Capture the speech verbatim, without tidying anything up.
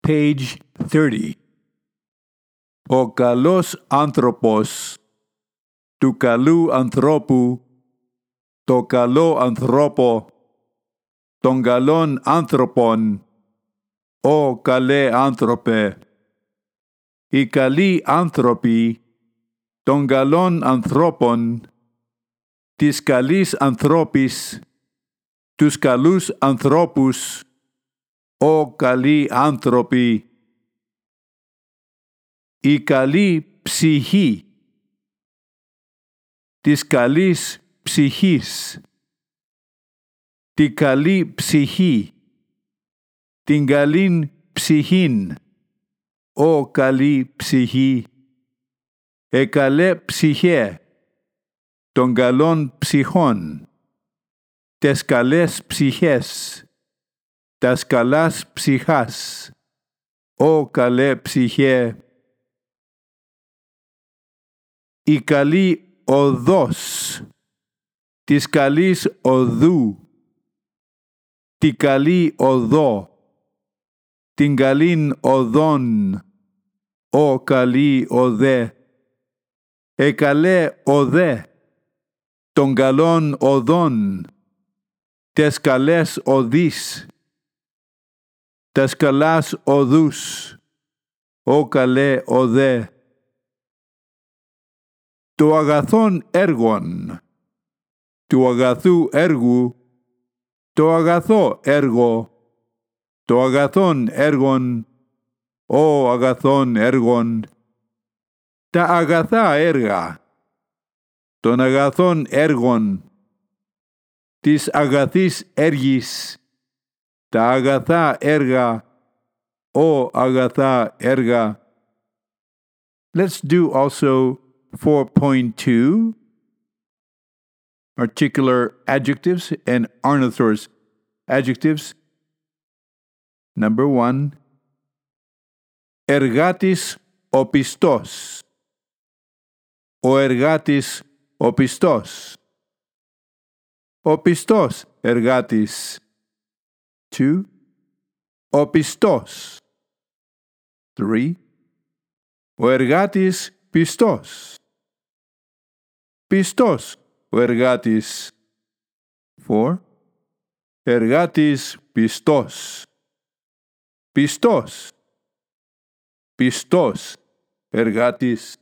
Page thirty. Ο καλός άνθρωπος του καλού ανθρώπου, το καλό ανθρώπο, των καλών άνθρωπων, ο καλέ άνθρωπε. Οι καλοί άνθρωποι των καλών ανθρώπων, της καλής ανθρώπης, τους καλούς ανθρώπους, ο καλοί άνθρωποι. Η καλή ψυχή της καλής ψυχής, τη καλή ψυχή, την καλήν ψυχήν, ο καλή ψυχή. Ε καλέ ψυχέ των καλών ψυχών, τες καλές ψυχές, τας καλάς ψυχάς, ο καλέ ψυχέ. Η καλή οδός της καλής οδού, τη καλή οδό, την καλήν οδόν, ο καλή οδέ. Ε καλέ οδέ των καλών οδών, τες καλές οδείς, τας καλάς οδούς, ο καλέ οδέ. Το αγαθόν έργον, του αγαθού έργου, το αγαθό έργο, το αγαθόν έργον, ο αγαθόν έργον. Τα αγαθά έργα, των αγαθών έργων, της αγαθής έργης, τα αγαθά έργα, ο αγαθά έργα. Let's do also four point two, articular adjectives and ornithorous adjectives. Number one, εργάτης ο πιστός. Ο εργάτης ο πιστός. Ο πιστός εργάτης. Two, ο πιστός. Three, ο εργάτης πιστός. Πιστός ο εργάτης. Four, εργάτης πιστός. Πιστός. Πιστός εργάτης.